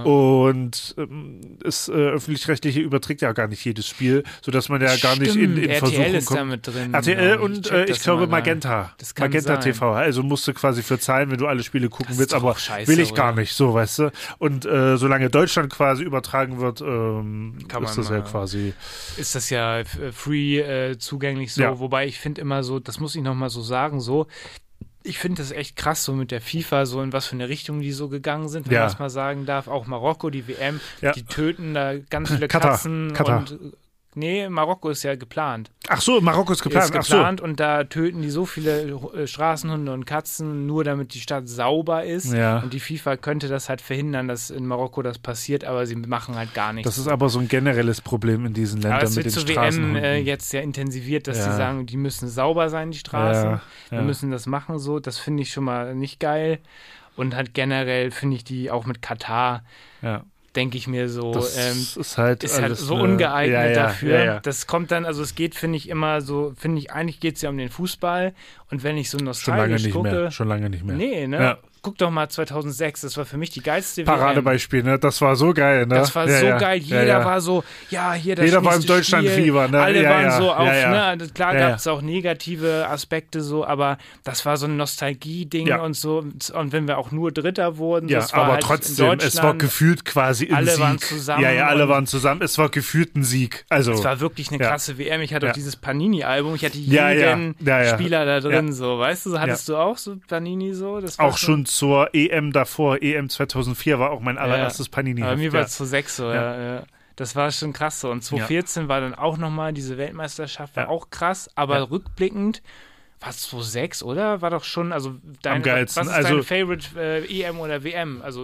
und das Öffentlich-Rechtliche überträgt ja gar nicht jedes Spiel, sodass man ja gar nicht in RTL Versuchung ist kommt. da mit drin. RTL und ich glaube Magenta. Magenta TV. Also musst du quasi für zahlen, wenn du alle Spiele gucken willst, aber will ich gar nicht, so, weißt du. Und solange Deutschland quasi übertragen wird, ist das ja quasi... Ist das ja free zugänglich so, wobei ich finde immer so, das muss ich nochmal so sagen, so, ich finde das echt krass so mit der FIFA, so in was für eine Richtung die so gegangen sind, wenn man das mal sagen darf, auch Marokko, die WM, die töten da ganz viele Katzen und nee, Marokko ist ja geplant. Ach so, Marokko ist geplant. Und da töten die so viele Straßenhunde und Katzen, nur damit die Stadt sauber ist. Ja. Und die FIFA könnte das halt verhindern, dass in Marokko das passiert, aber sie machen halt gar nichts. Das ist aber so ein generelles Problem in diesen Ländern mit den Straßenhunden. Das wird zur WM jetzt sehr intensiviert, dass sie sagen, die müssen sauber sein, die Straßen. Wir müssen das machen so. Das finde ich schon mal nicht geil. Und halt generell finde ich die auch mit Katar denke ich mir so, ist halt so ungeeignet dafür. Ja. Das kommt dann, also es geht, finde ich, immer so, eigentlich geht es ja um den Fußball und wenn ich so nostalgisch gucke. Schon lange nicht mehr. Nee, ne? Ja. Guck doch mal 2006, das war für mich die geilste Paradebeispiel, ne? Das war so geil, ne? Das war so geil, jeder war so, hier das jeder war im Deutschlandfieber, ne? Alle waren so auf, ne? Klar gab es auch negative Aspekte so, aber das war so ein Nostalgie-Ding und so. Und wenn wir auch nur Dritter wurden, das war aber halt trotzdem, es war gefühlt quasi ein alle Sieg. Waren zusammen. Ja, alle waren zusammen, es war gefühlt ein Sieg. Also, es war wirklich eine krasse WM. Ich hatte auch dieses Panini-Album, ich hatte jeden Spieler da drin, so, weißt du, hattest du auch so Panini so? Das war auch schon zur EM davor, EM 2004 war auch mein allererstes Panini. Bei mir war es 2006 so, Das war schon krass so. Und 2014 war dann auch nochmal diese Weltmeisterschaft, war auch krass, aber rückblickend war es 2006, oder? War doch schon, also am geilsten. Was ist dein Favorite EM oder WM? Also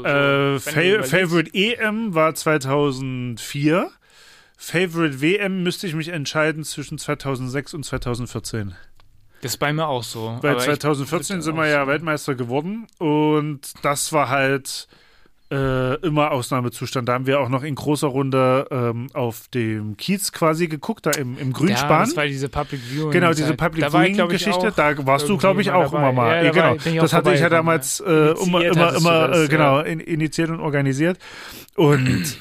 Favorite EM war 2004. Favorite WM müsste ich mich entscheiden zwischen 2006 und 2014. Das ist bei mir auch so. Weil 2014 sind wir Weltmeister geworden und das war halt immer Ausnahmezustand. Da haben wir auch noch in großer Runde auf dem Kiez quasi geguckt, da im Grünspan. Ja, das war diese Public Viewing. Genau, diese Public Viewing-Geschichte. Da warst du, glaube ich, auch immer mal. Ja, genau. Das hatte ich ja damals immer initiiert und organisiert. Und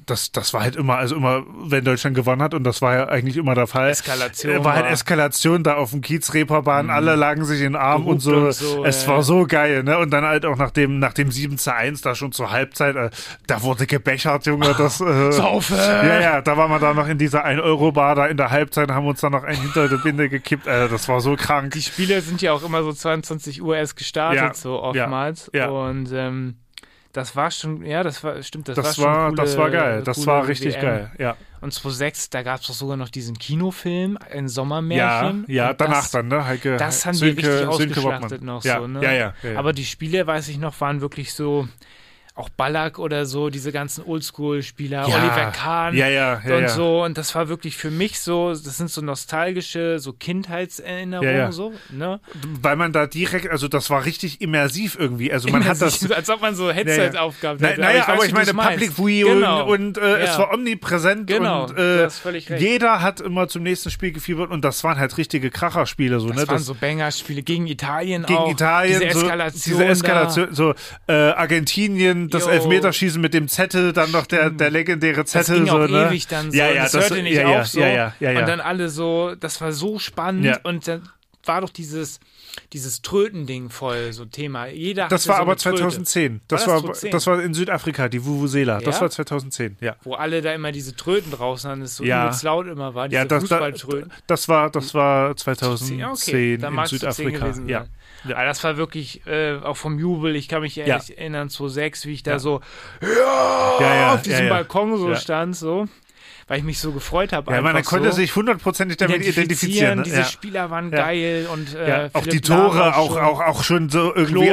das war halt immer, also immer, wenn Deutschland gewonnen hat, und das war ja eigentlich immer der Fall. Eskalation. War halt Eskalation da auf dem Kiez, Reeperbahn, alle lagen sich in den Arm und so. Es war so geil, ne? Und dann halt auch nach dem 7:1 da schon zur Halbzeit, da wurde gebechert, Junge. Saufe! Ja, da waren wir da noch in dieser 1-Euro-Bar da in der Halbzeit, haben uns dann noch einen hinter die Binde gekippt. Das war so krank. Die Spiele sind ja auch immer so 22 Uhr erst gestartet, so oftmals. Ja. Und das war schon, stimmt, das war geil, das war richtig geil, ja. Und 2006, da gab es doch sogar noch diesen Kinofilm, ein Sommermärchen. Ja, danach dann, ne? Heike, das haben die richtig ausgeschlachtet noch ja, so, ne? Ja. Aber die Spiele, weiß ich noch, waren wirklich so, auch Ballack oder so, diese ganzen Oldschool-Spieler, Oliver Kahn und so. Und das war wirklich für mich so, das sind so nostalgische, so Kindheitserinnerungen, so, ne? Weil man da direkt, also das war richtig immersiv irgendwie. Also man hat das. Als ob man so Headset aufgehabt hätte. Aber ich meine, Public Viewing und es war omnipräsent und du hast völlig recht. Jeder hat immer zum nächsten Spiel gefiebert und das waren halt richtige Kracherspiele. So, das waren so Banger-Spiele gegen Italien auch. Diese Eskalation, so Argentinien, das Elfmeterschießen mit dem Zettel, dann noch der legendäre Zettel. Das ging auch ne? ewig dann so. Das hörte nicht auf so. Ja. Und dann alle so, das war so spannend und dann war doch dieses Tröten-Ding voll so Thema. Jeder das war so aber 2010. Das war in Südafrika, die Vuvuzela. Das war 2010, ja. Wo alle da immer diese Tröten draußen hatten, das so übelst laut immer war, diese Fußballtröten. Das war 2010 in Südafrika. Ja. Aber das war wirklich, auch vom Jubel, ich kann mich erinnern, 2006, wie ich da so auf diesem Balkon so stand, so. Weil ich mich so gefreut habe. Ja, man konnte sich hundertprozentig damit identifizieren. Diese Spieler waren geil und auch die Tore, auch schon so irgendwie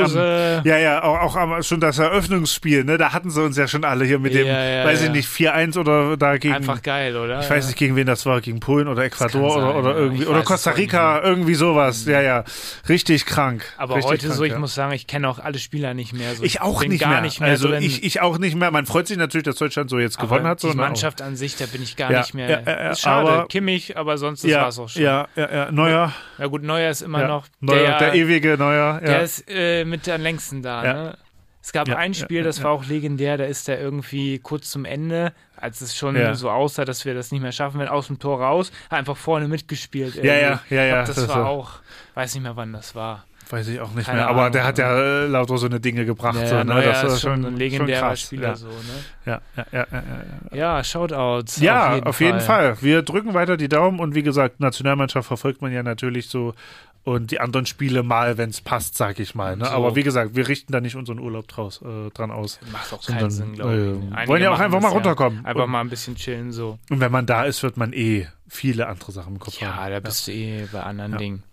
auch schon das Eröffnungsspiel, ne? Da hatten sie uns ja schon alle hier mit dem, weiß ich nicht, 4-1 oder dagegen. Einfach geil, oder? Ich weiß nicht, gegen wen das war, gegen Polen oder Ecuador oder irgendwie, oder Costa Rica, irgendwie sowas. Ja, richtig krank. Aber richtig heute krank, so, ich muss sagen, ich kenne auch alle Spieler nicht mehr. So. Ich auch nicht mehr. Also ich auch nicht mehr. Man freut sich natürlich, dass Deutschland so jetzt gewonnen hat. Die Mannschaft an sich, da bin ich gar nicht mehr. Ist schade, aber Kimmich, aber sonst war es auch schon. Ja, Neuer. Ja gut, Neuer ist immer noch der ewige Neuer. Der ist mit am längsten da, ne? Es gab ein Spiel, das war auch legendär, da ist er irgendwie kurz zum Ende, als es schon so aussah, dass wir das nicht mehr schaffen, aus dem Tor raus, einfach vorne mitgespielt. Das war auch, weiß nicht mehr, wann das war. Weiß ich auch nicht mehr, aber der hat ja lauter so eine Dinge gebracht. Das ist schon ein legendärer Spieler. So, ne? Ja, Shoutouts. Ja, auf jeden Fall. Wir drücken weiter die Daumen und wie gesagt, Nationalmannschaft verfolgt man ja natürlich so und die anderen Spiele mal, wenn es passt, sag ich mal. Ne? So. Aber wie gesagt, wir richten da nicht unseren Urlaub dran aus. Macht auch keinen Sinn, glaube ich. Wollen ja auch einfach mal runterkommen. Einfach mal ein bisschen chillen so. Und wenn man da ist, wird man viele andere Sachen im Kopf haben. Ja, da bist du bei anderen Dingen.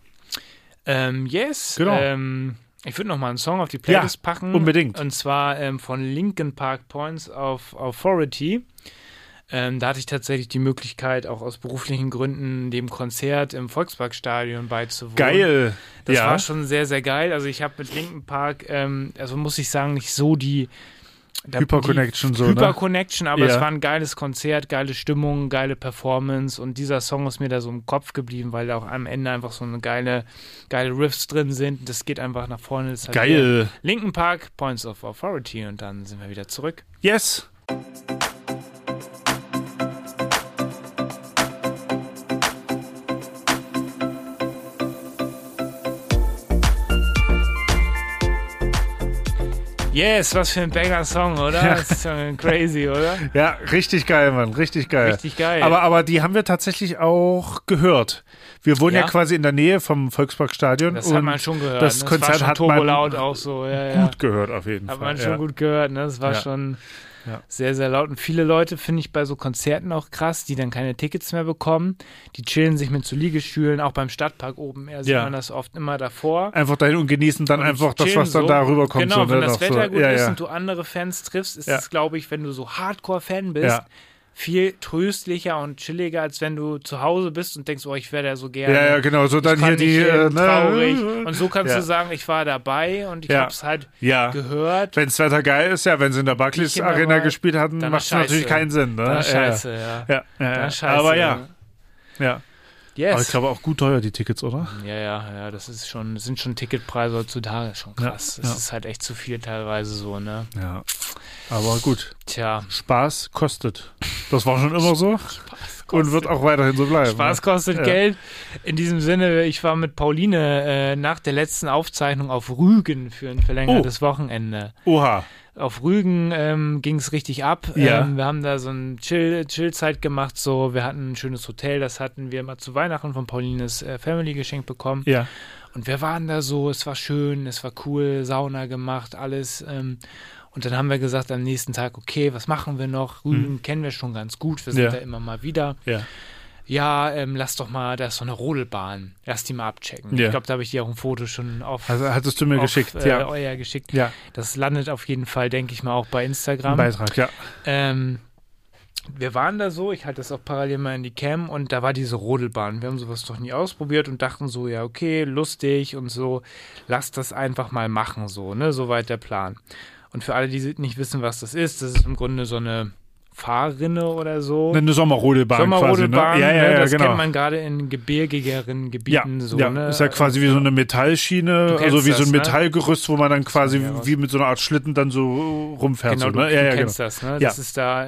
Yes. Genau. Ich würde noch mal einen Song auf die Playlist packen. Unbedingt. Und zwar von Linkin Park, Points of Authority. Da hatte ich tatsächlich die Möglichkeit, auch aus beruflichen Gründen dem Konzert im Volksparkstadion beizuwohnen. Geil. Das war schon sehr, sehr geil. Also ich habe mit Linkin Park, also muss ich sagen, nicht so die Hyper-Connection, aber es war ein geiles Konzert, geile Stimmung, geile Performance und dieser Song ist mir da so im Kopf geblieben, weil da auch am Ende einfach so eine geile Riffs drin sind. Das geht einfach nach vorne. Das geil. Linkin Park, Points of Authority und dann sind wir wieder zurück. Yes. Yes, was für ein Banger-Song, oder? Ja. Das ist schon crazy, oder? Ja, richtig geil, Mann, richtig geil. Richtig geil. Aber die haben wir tatsächlich auch gehört. Wir wohnen ja quasi in der Nähe vom Volksparkstadion. Das hat man schon gehört. Das Konzert war schon hat turbolaut auch so. Gut gehört auf jeden Fall. Hat man schon gut gehört, ne? Das war schon sehr, sehr laut. Und viele Leute finde ich bei so Konzerten auch krass, die dann keine Tickets mehr bekommen. Die chillen sich mit so Liegestühlen, auch beim Stadtpark oben. Sieht man das oft immer davor. Einfach dahin und genießen dann einfach das, was dann da rüberkommt. Genau, so, wenn das Wetter gut ist ja. und du andere Fans triffst, ist es, glaube ich, wenn du so Hardcore-Fan bist, viel tröstlicher und chilliger, als wenn du zu Hause bist und denkst, oh, ich wäre da so gerne. Ja, genau, so dann hier die traurig. Und so kannst du sagen, ich war dabei und ich habe es halt gehört. Wenn das Wetter geil ist, wenn sie in der Barclays Arena gespielt hatten, macht es natürlich keinen Sinn. Ne? Dann scheiße, ja. Aber ja. Yes. Aber ich glaube auch gut teuer, die Tickets, oder? Ja, das sind schon Ticketpreise heutzutage schon krass. Das ist halt echt zu viel teilweise so, ne? Ja. Aber gut. Tja. Spaß kostet. Das war schon immer so. Und wird auch weiterhin so bleiben. Spaß kostet Geld. In diesem Sinne, ich war mit Pauline nach der letzten Aufzeichnung auf Rügen für ein verlängertes Wochenende. Oha. Auf Rügen ging es richtig ab. Ja. Wir haben da so eine Chill-Zeit gemacht. So. Wir hatten ein schönes Hotel, das hatten wir mal zu Weihnachten von Paulines Family geschenkt bekommen. Ja. Und wir waren da so, es war schön, es war cool, Sauna gemacht, alles. Und dann haben wir gesagt am nächsten Tag, okay, was machen wir noch? Rügen kennen wir schon ganz gut, wir sind da immer mal wieder. Ja, lass doch mal, da ist so eine Rodelbahn, lass die mal abchecken. Ich glaube, da habe ich dir auch ein Foto schon Also hattest du mir geschickt, geschickt. Ja. Das landet auf jeden Fall, denke ich mal, auch bei Instagram. Ein Beitrag, ja. Wir waren da so, ich halte das auch parallel mal in die Cam und da war diese Rodelbahn. Wir haben sowas doch nie ausprobiert und dachten so, ja okay, lustig und so, lass das einfach mal machen so, ne, soweit der Plan. Und für alle, die nicht wissen, was das ist im Grunde so eine Fahrrinne oder so. Eine Sommerrodelbahn quasi, ne? Ja, das kennt man gerade in gebirgigeren Gebieten. Ne? Ist ja quasi wie so eine Metallschiene, also wie so ein Metallgerüst, wo man dann quasi wie mit so einer Art Schlitten dann so rumfährt. Genau, so, ne? du kennst das, ne? Das ist da,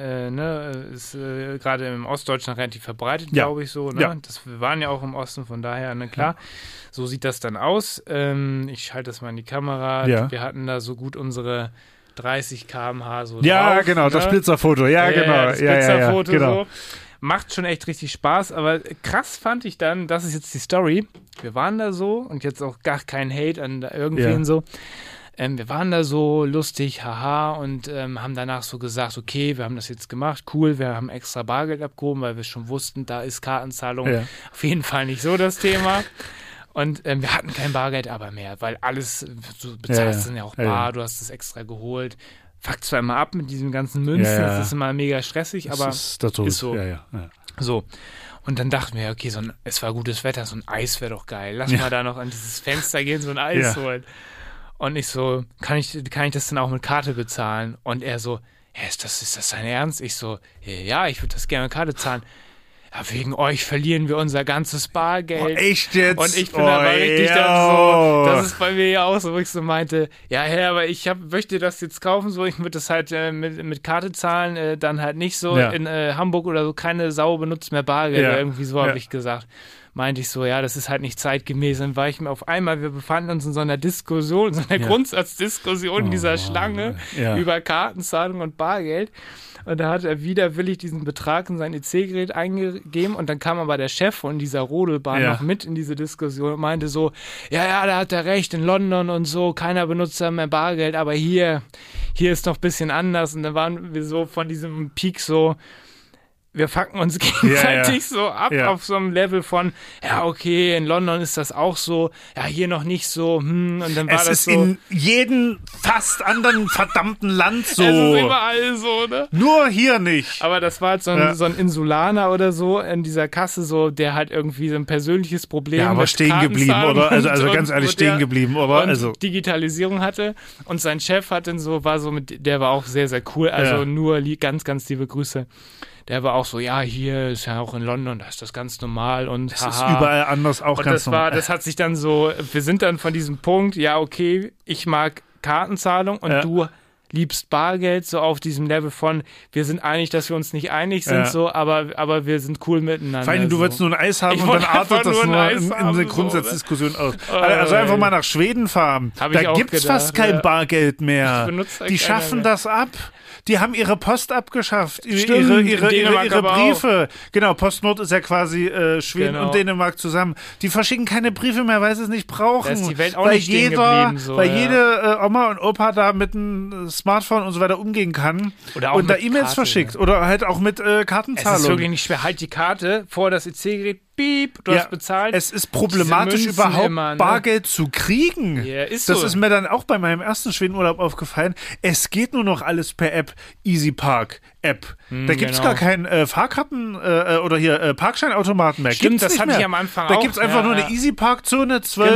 ist gerade im Ostdeutschland relativ verbreitet, glaube ich so. Ne? Ja. Wir waren ja auch im Osten, von daher, ne, klar. So sieht das dann aus. Ich halte das mal in die Kamera. Ja. Wir hatten da so gut unsere 30 km/h so drauf, genau, ne? Das Blitzerfoto, das Blitzerfoto genau. so. Macht schon echt richtig Spaß, aber krass fand ich dann, das ist jetzt die Story, wir waren da so und jetzt auch gar kein Hate an irgendwen so, wir waren da so lustig, haha, und haben danach so gesagt, okay, wir haben das jetzt gemacht, cool, wir haben extra Bargeld abgehoben, weil wir schon wussten, da ist Kartenzahlung auf jeden Fall nicht so das Thema. Und wir hatten kein Bargeld aber mehr, weil alles, du bezahlst dann ja auch bar, du hast es extra geholt. Fuck zwar immer ab mit diesen ganzen Münzen, das ist immer mega stressig, aber ist so. So. Und dann dachten wir, okay, es war gutes Wetter, so ein Eis wäre doch geil. Lass mal da noch an dieses Fenster gehen, so ein Eis holen. Und ich so, kann ich das denn auch mit Karte bezahlen? Und er so, ist das dein Ernst? Ich so, ja, ich würde das gerne mit Karte zahlen. Ja, wegen euch verlieren wir unser ganzes Bargeld. Oh, echt jetzt? Und ich bin aber richtig dann so, das ist bei mir ja auch so, wo ich so meinte, ja, aber ich möchte das jetzt kaufen, so, ich würde das halt mit Karte zahlen, dann halt nicht so, in Hamburg oder so, keine Sau benutzt mehr Bargeld, oder irgendwie so habe ich gesagt. Meinte ich so, das ist halt nicht zeitgemäß. Dann war ich mir auf einmal, wir befanden uns in so einer Diskussion, so einer Grundsatzdiskussion in dieser Schlange über Kartenzahlung und Bargeld. Und da hat er widerwillig diesen Betrag in sein EC-Gerät eingegeben und dann kam aber der Chef von dieser Rodelbahn noch mit in diese Diskussion und meinte so, da hat er recht, in London und so, keiner benutzt da mehr Bargeld, aber hier ist noch ein bisschen anders. Und dann waren wir so von diesem Peak so, wir fucken uns gegenseitig so ab auf so einem Level von, okay, in London ist das auch so, hier noch nicht so, und dann war das so. Es ist in jedem fast anderen verdammten Land so. Es ist überall so, ne? Nur hier nicht. Aber das war halt so ein Insulaner oder so in dieser Kasse so, der halt irgendwie so ein persönliches Problem aber mit stehen geblieben, oder? Also ganz ehrlich, stehen geblieben, oder? Und Digitalisierung hatte. Und sein Chef hat dann der war auch sehr, sehr cool, also nur ganz, ganz liebe Grüße. Der war auch so, hier ist ja auch in London, da ist das ganz normal und das ist überall anders auch und ganz normal. Das hat sich dann so, wir sind dann von diesem Punkt, okay, ich mag Kartenzahlung und du liebst Bargeld, so auf diesem Level von, wir sind einig, dass wir uns nicht einig sind, so, aber wir sind cool miteinander. Vor allem, du willst nur ein Eis haben und dann artet das nur in eine Grundsatzdiskussion aus. Also einfach mal nach Schweden fahren. Da gibt es fast kein Bargeld mehr. Die schaffen das ab. Die haben ihre Post abgeschafft, ihre Briefe. Genau, PostNord ist ja quasi Schweden und Dänemark zusammen. Die verschicken keine Briefe mehr, weil sie es nicht brauchen. Da ist die Welt auch nicht stehen geblieben. So, weil jede Oma und Opa da mit einem Smartphone und so weiter umgehen kann oder auch und da E-Mails verschickt. Oder halt auch mit Kartenzahlung. Es ist wirklich nicht schwer. Halt die Karte vor das EC-Gerät, piep, du hast bezahlt. Es ist problematisch, überhaupt immer, Bargeld zu kriegen. Ja, ist das so. ist mir dann auch bei meinem ersten Schwedenurlaub aufgefallen. Es geht nur noch alles per App. EasyPark App. Da gibt es gar keinen Fahrkarten oder hier Parkscheinautomaten mehr. Stimmt, gibt's das hatte ich am Anfang auch. Da gibt es einfach nur eine EasyPark-Zone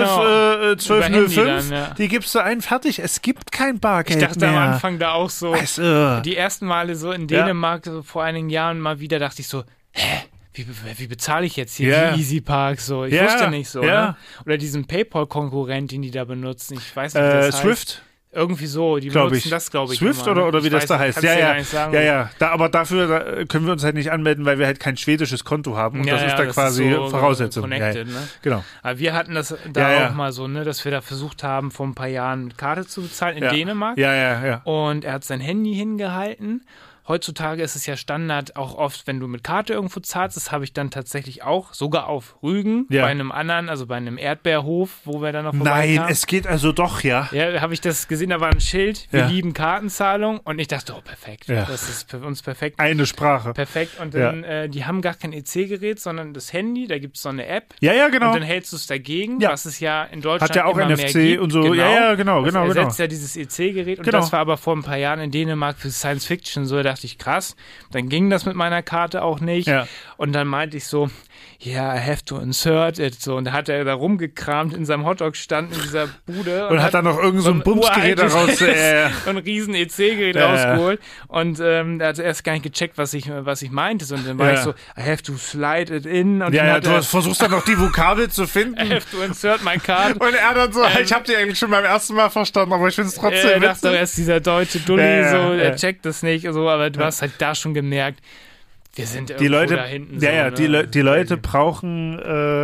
1205. Die gibst du ein, fertig. Es gibt kein Bargeld mehr. Ich dachte am Anfang da auch so, also, die ersten Male so in Dänemark, so vor einigen Jahren mal wieder, dachte ich so, wie bezahle ich jetzt hier die Easy Parks? So, ich wusste nicht so. Ne? Oder diesen PayPal-Konkurrent, den die da benutzen. Ich weiß nicht, wie das Swift? heißt. Irgendwie so, die benutzen das, glaube ich. Swift immer, oder wie das da heißt. Ja. Aber dafür können wir uns halt nicht anmelden, weil wir halt kein schwedisches Konto haben. Und das ist da quasi so Voraussetzung. Connected, ne? Genau. Aber wir hatten das da auch mal so, ne, dass wir da versucht haben, vor ein paar Jahren eine Karte zu bezahlen in Dänemark. Ja. Und er hat sein Handy hingehalten. Heutzutage ist es ja Standard, auch oft, wenn du mit Karte irgendwo zahlst, das habe ich dann tatsächlich auch, sogar auf Rügen, bei einem anderen, also bei einem Erdbeerhof, wo wir dann noch vorbeikamen. Nein, es geht also doch, ja. Ja, habe ich das gesehen, da war ein Schild, wir lieben Kartenzahlung und ich dachte, perfekt, das ist für uns perfekt. Eine Sprache. Perfekt und dann, die haben gar kein EC-Gerät, sondern das Handy, da gibt es so eine App. Ja, genau. Und dann hältst du es dagegen, was es ja in Deutschland hat ja auch immer NFC mehr gibt. Und so. Genau. Ersetzt ja dieses EC-Gerät und das war aber vor ein paar Jahren in Dänemark für Science Fiction so, da dachte ich, krass. Dann ging das mit meiner Karte auch nicht. Ja. Und dann meinte ich so, I have to insert it. So, und da hat er da rumgekramt in seinem Hotdog-Stand in dieser Bude. Und hat dann noch irgend so ein Bumsgerät daraus. So ein riesen EC-Gerät rausgeholt. Und er hat erst gar nicht gecheckt, was ich meinte. Und dann war ich so, I have to slide it in. Und du versuchst dann noch die Vokabel zu finden. I have to insert my card. Und er dann so, ich habe die eigentlich schon beim ersten Mal verstanden, aber ich finde es trotzdem witzig. Dachte, er ist dieser deutsche Dulli, er checkt das nicht. So, aber du hast halt da schon gemerkt, wir sind irgendwo da hinten. Die Leute brauchen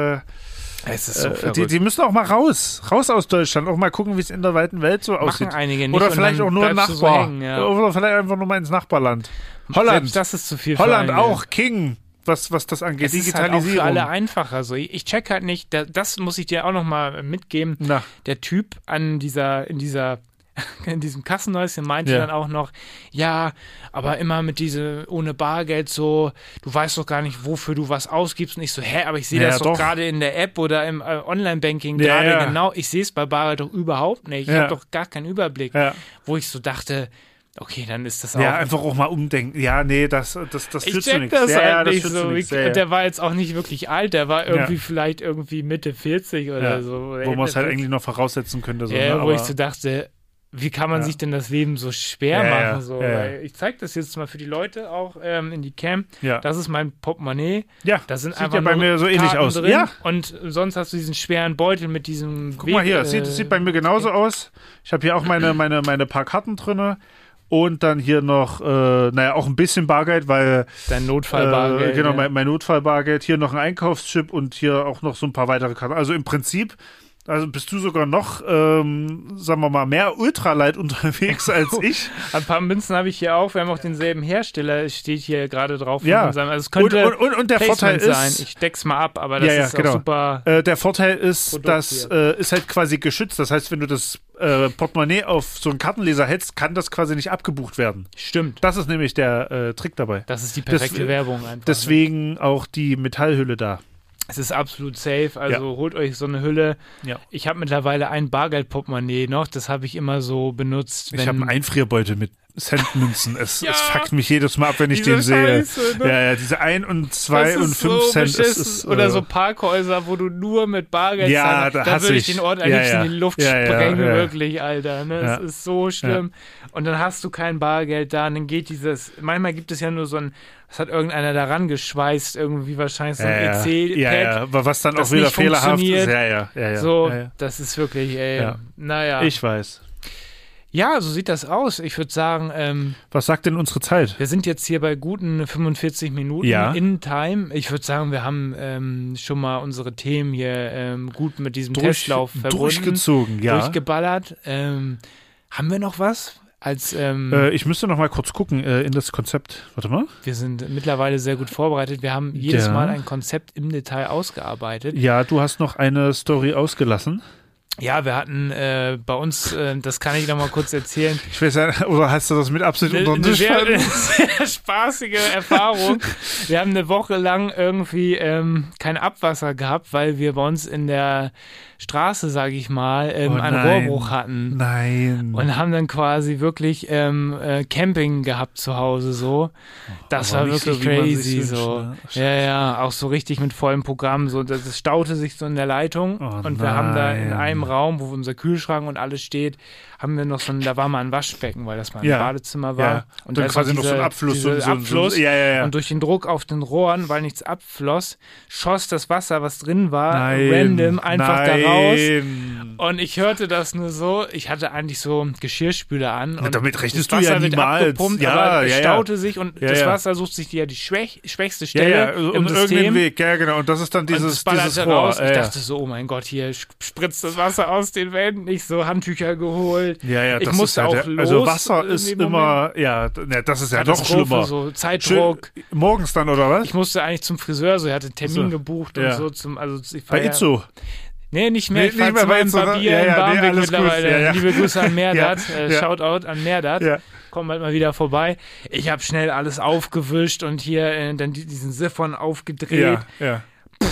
es ist so verrückt. Die müssen auch mal raus aus Deutschland, auch mal gucken, wie es in der weiten Welt so aussieht. Machen einige nicht. Oder vielleicht auch nur ein Nachbar. So hängen, Oder vielleicht einfach nur mal ins Nachbarland. Holland. Selbst das ist zu viel Holland für auch, King, was das angeht. Es ist halt auch für alle einfacher. So. Ich check halt nicht, das muss ich dir auch noch mal mitgeben. Der Typ in diesem Kassenhäuschen meinte dann auch noch, aber immer mit ohne Bargeld so, du weißt doch gar nicht, wofür du was ausgibst. Und ich so, aber ich sehe das doch gerade in der App oder im Online-Banking gerade genau. Ich sehe es bei Bargeld doch überhaupt nicht. Ich habe doch gar keinen Überblick. Wo ich so dachte, okay, dann ist das auch... Ja, einfach auch mal umdenken. Ja, nee, das führt zu nichts. Ich check das halt nicht so. Der war jetzt auch nicht wirklich alt, der war vielleicht Mitte 40 oder so. Wo man es halt eigentlich noch voraussetzen könnte. So, wo ich so dachte... Wie kann man sich denn das Leben so schwer machen? So? Ich zeige das jetzt mal für die Leute auch in die Cam. Das ist mein Portemonnaie. Da sind sieht einfach bei mir so ähnlich aus. Drin. Und sonst hast du diesen schweren Beutel mit diesem Guck mal hier, das sieht bei mir genauso aus. Ich habe hier auch meine paar Karten drin. Und dann hier noch, auch ein bisschen Bargeld, weil... Dein Notfallbargeld. Genau, mein Notfallbargeld. Hier noch ein Einkaufschip und hier auch noch so ein paar weitere Karten. Also im Prinzip... Also bist du sogar noch, sagen wir mal, mehr Ultralight unterwegs als ich. Ein paar Münzen habe ich hier auch. Wir haben auch denselben Hersteller, steht hier gerade drauf. Also es könnte und der Vorteil sein. Ich deck's mal ab, aber das ist auch super. Der Vorteil ist, das ist halt quasi geschützt. Das heißt, wenn du das Portemonnaie auf so einen Kartenleser hältst, kann das quasi nicht abgebucht werden. Stimmt. Das ist nämlich der Trick dabei. Das ist die perfekte Werbung einfach. Deswegen auch die Metallhülle da. Es ist absolut safe, also holt euch so eine Hülle. Ja. Ich habe mittlerweile ein Bargeld-Portemonnaie noch, das habe ich immer so benutzt. Ich habe einen Einfrierbeutel mit Centmünzen. Es fuckt mich jedes Mal ab, wenn ich den sehe. Scheiße, ne? Diese 1 und 2 und 5 Cent. Oder so Parkhäuser, wo du nur mit Bargeld zahlst. Da würde ich den Ort eigentlich in die Luft sprengen, wirklich, Alter. Ne? Es ist so schlimm. Und dann hast du kein Bargeld da und dann geht manchmal gibt es ja nur so das hat irgendeiner daran geschweißt, irgendwie wahrscheinlich so ein EC-Pad. Aber was dann auch wieder fehlerhaft ist. Das ist wirklich, naja. Ich weiß. Ja, so sieht das aus. Ich würde sagen, was sagt denn unsere Zeit? Wir sind jetzt hier bei guten 45 Minuten in Time. Ich würde sagen, wir haben schon mal unsere Themen hier gut mit diesem Testlauf verbunden. Durchgezogen, durchgeballert. Haben wir noch was? Ich müsste noch mal kurz gucken in das Konzept. Warte mal. Wir sind mittlerweile sehr gut vorbereitet. Wir haben jedes Mal ein Konzept im Detail ausgearbeitet. Ja, du hast noch eine Story ausgelassen. Ja, wir hatten bei uns, das kann ich noch mal kurz erzählen. Ich weiß ja, oder hast du das mit Absicht unter den Tisch eine sehr spaßige Erfahrung. Wir haben eine Woche lang irgendwie kein Abwasser gehabt, weil wir bei uns in der Straße, sage ich mal, einen Rohrbruch hatten. Nein. Und haben dann quasi wirklich Camping gehabt zu Hause so. Das war wirklich so, crazy so. Ja, auch so richtig mit vollem Programm. So, das staute sich so in der Leitung. Und wir haben da in einem Raum, wo unser Kühlschrank und alles steht, haben wir noch da war mal ein Waschbecken, weil das mal ein Badezimmer war. Ja. Und dann quasi noch so ein Abfluss. Und durch den Druck auf den Rohren, weil nichts abfloss, schoss das Wasser, was drin war, random einfach da raus. Und ich hörte das nur so, ich hatte eigentlich so Geschirrspüler an. Und damit rechnest du ja niemals. Aber es staute sich und das Wasser sucht sich die schwächste Stelle im System. Irgendeinen Weg, genau. Und das ist dann dieses Rohr. Raus. Ich dachte so, oh mein Gott, hier spritzt das Wasser aus den Wänden. Ich so Handtücher geholt. Ja, ich musste auch los. Also Wasser ist immer, das ist ja noch schlimmer. So Zeitdruck. Morgens dann, oder was? Ich musste eigentlich zum Friseur, ich hatte einen Termin gebucht und so. Bei Itzo? Nee, nicht mehr. Ich fahre zu meinem Barbier in Barmbek mittlerweile. Liebe Grüße an Merdat. Shoutout an Merdat. Ja. Komm halt mal wieder vorbei. Ich habe schnell alles aufgewischt und hier dann diesen Siphon aufgedreht. Ja.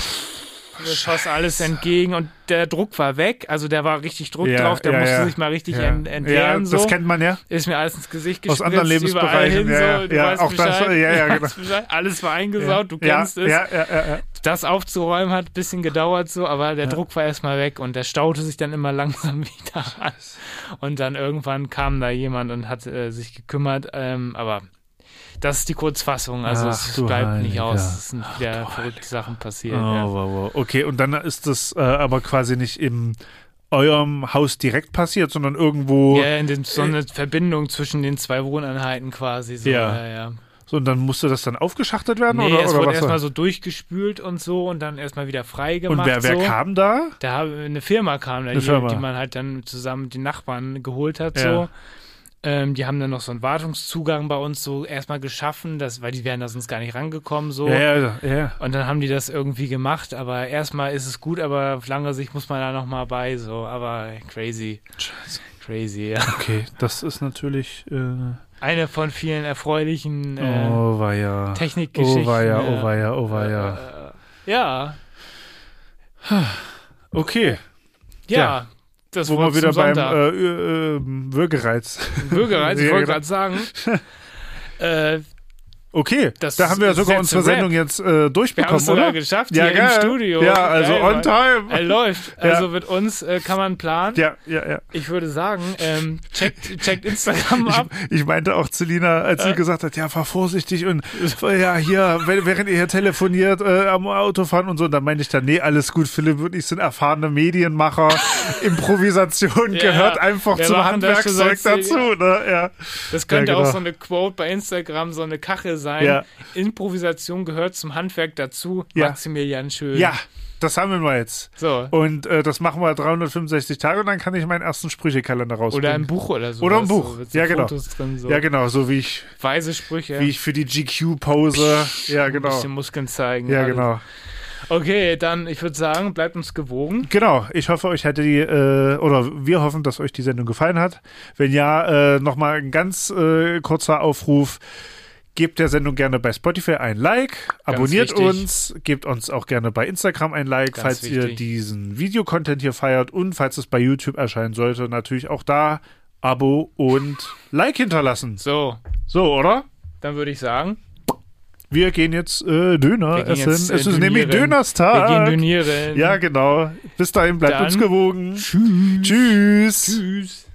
Das schoss alles entgegen und der Druck war weg. Also der war richtig Druck drauf. Der musste sich mal richtig entleeren. Ja, das kennt man ja. Ist mir alles ins Gesicht gespritzt. Aus anderen Lebensbereichen. Hin, so. Du weißt auch Bescheid. Das. Genau. Alles war eingesaut. Du kennst es. Das aufzuräumen hat ein bisschen gedauert so, aber der Druck war erstmal weg und der staute sich dann immer langsam wieder an. Und dann irgendwann kam da jemand und hat sich gekümmert. Aber das ist die Kurzfassung, also es bleibt nicht aus, es sind wieder verrückte Sachen passiert. Wow. Okay, und dann ist das aber quasi nicht in eurem Haus direkt passiert, sondern irgendwo... Ja, so eine Verbindung zwischen den zwei Wohneinheiten quasi. So, ja. So, und dann musste das dann aufgeschachtet werden? Nee, es wurde was erstmal so durchgespült und so und dann erstmal wieder frei gemacht. Und wer kam da? Eine Firma kam da, die man halt dann zusammen mit den Nachbarn geholt hat, so. Die haben dann noch so einen Wartungszugang bei uns so erstmal geschaffen, weil die wären da sonst gar nicht rangekommen. So. Ja. Und dann haben die das irgendwie gemacht, aber erstmal ist es gut, aber auf lange Sicht muss man da nochmal bei, so, aber crazy. Scheiße. Crazy, ja. Okay, das ist natürlich... eine von vielen erfreulichen Technikgeschichten. Oh weia. Ja. Okay. Ja. Das wo wir wieder beim Würgereiz. Würgereiz, ich wollte gerade sagen. Okay, da haben wir sogar unsere Sendung jetzt durchbekommen, wir haben es sogar geschafft, hier im Studio. Ja, also geil, on time. Er läuft. Also mit uns kann man planen. Ja. Ich würde sagen, checkt Instagram ab. Ich meinte auch zu Lina, als sie gesagt hat, fahr vorsichtig und hier, während ihr hier telefoniert, am Autofahren und so, und dann meinte ich dann, nee, alles gut, Philipp und ich sind erfahrene Medienmacher. Improvisation gehört einfach zum Handwerkszeug dazu. Ne? Ja. Das könnte auch so eine Quote bei Instagram, so eine Kachel sein. Ja. Improvisation gehört zum Handwerk dazu. Maximilian Schön. Ja, das haben wir mal jetzt. So. Und das machen wir 365 Tage und dann kann ich meinen ersten Sprüchekalender rausbringen. Oder ein Buch oder so. Oder ein Buch. So genau. Fotos drin, so. Ja, genau. So wie ich. Weise Sprüche. Wie ich für die GQ-Pose. Ja, genau. Ein bisschen Muskeln zeigen. Ja, genau. Okay, dann, ich würde sagen, bleibt uns gewogen. Genau, ich hoffe, euch hätte oder wir hoffen, dass euch die Sendung gefallen hat. Wenn ja, nochmal ein ganz kurzer Aufruf. Gebt der Sendung gerne bei Spotify ein Like, abonniert uns, gebt uns auch gerne bei Instagram ein Like, falls ihr diesen Videocontent hier feiert und falls es bei YouTube erscheinen sollte, natürlich auch da Abo und Like hinterlassen. So, oder? Dann würde ich sagen, wir gehen jetzt Döner essen. Es ist nämlich Dönerstag. Wir gehen dönieren. Ja, genau. Bis dahin, bleibt uns gewogen. Tschüss. Tschüss.